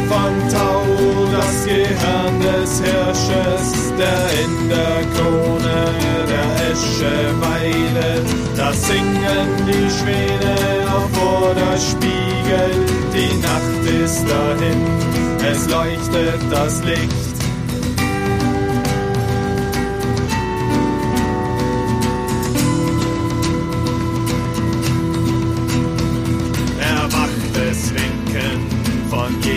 von Tau, das Gehirn des Hirsches, der in der Krone der Esche weilet. Da singen die Schwäne auf vor der Spiegel, die Nacht ist dahin, es leuchtet das Licht